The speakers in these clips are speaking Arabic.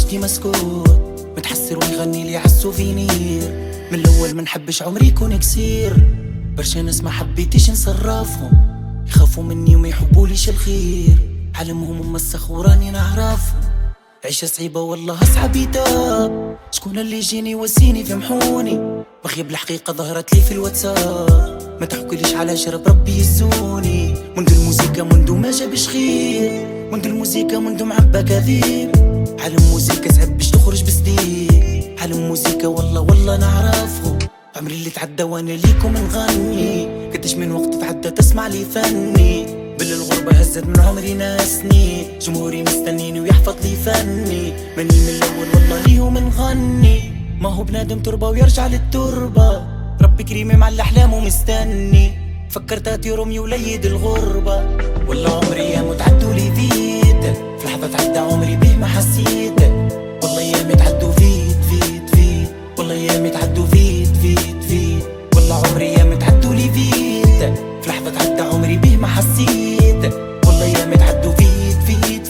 وجدي مسكوت، متحسر ويغني لي عالسوفينير. من الاول منحبش عمري يكون كسير، برشا ناس ما حبيتيش نصرفهم، يخافوا مني وما يحبوليش الخير، عالمهم مسخ وراني نعرفهم. عيشة صعيبة والله أصحابي تاب، شكون اللي يجيني يواسيني فهمحوني، بغيب الحقيقة ظهرت لي في الواتساب. ما تحكيليش على جرب ربي يزوني، منذ الموسيقى منذ ما جابش خير، منذ الموسيقى منذ معبى كذيب. عالم موسيقى صعب باش تخرج بسديد، عالم موسيقى والله نعرفهم. عمري اللي تعدى وانا ليكم نغني، قديش من وقت تعدى تسمع لي فني، بالغربة هزت من عمري ناسني، جمهوري مستنيني ويحفظ لي فني. ماني من الاول والله ليهم نغني، ما هو بنادم تربة ويرجع للتربة، ربي كريم مع الاحلام ومستني. فكرت اتي رومي وليد الغربة، والله عمري يا متعدوا لي فيت، في لحظة تعدى عمري به ما حسيت. والله يا متعدوا فيت والله يا متعدوا فيت والله عمري يا متعدوا لي فيت، في لحظة تعدى عمري به ما حسيت. والله يا متعدوا فيت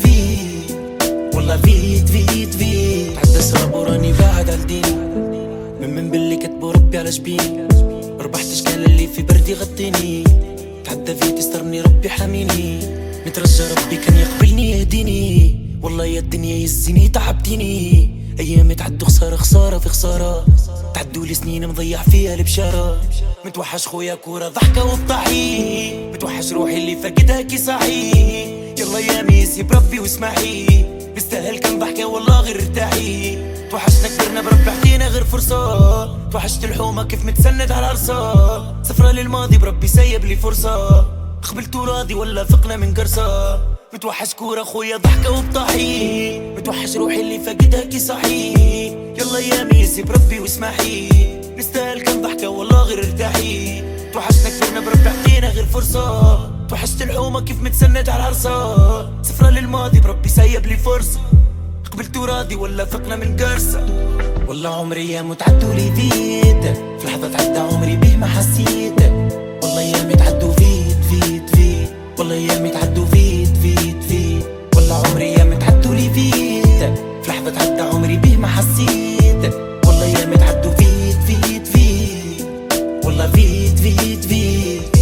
والله فيت تعدى سراب وراني بعد عالدين، من باللي كتبوا ربي على جبين، مربحتش كان اللي في بردي غطيني. تعدى فيت يسترني ربي حاميني، مترجى ربي كان يقبلني يهديني. والله يا الدنيا يزيني تعبتيني، ايام تعدوا خسارة في خسارة، تعدوا لي سنين مضيع فيها البشارة. متوحش خويا كورة ضحكة وبطحي، متوحش روحي اللي فاقدها كي صاحي. يلا يا ميسي بربي واسمعي، بيستاهل كم ضحكة والله غير ارتاحي. توحشنا كبرنا بربي حكينا غير فرصة، توحشت الحومة كيف متسند على العرصة، سفرة للماضي بربي سيب لي فرصة، قبلت راضي ولا فقنا من قرصة. متوحش كورة خويا ضحكة وبطحي، متوحش روحي اللي فاقدها كي صحي. يلا يا ميسي بربي واسمحي، نستاهل كم ضحكة والله غير ارتاحي. توحشنا كبرنا بربي حكينا غير فرصة، توحشت الحومة كيف متسند على العرصة، سفرة للماضي بربي سيب لي فرصة، قبلت راضي ولا فقنا من قرصة. والله عمري يا متعدوا لي فيت، في لحظة تعدى عمري به ما حسيت. والله يا متعدوا فيت والله يا متعدوا فيت والله عمري يا متعدوا لي فيت، في لحظة تعدى عمري به ما حسيت. والله يا متعدوا فيت والله فيت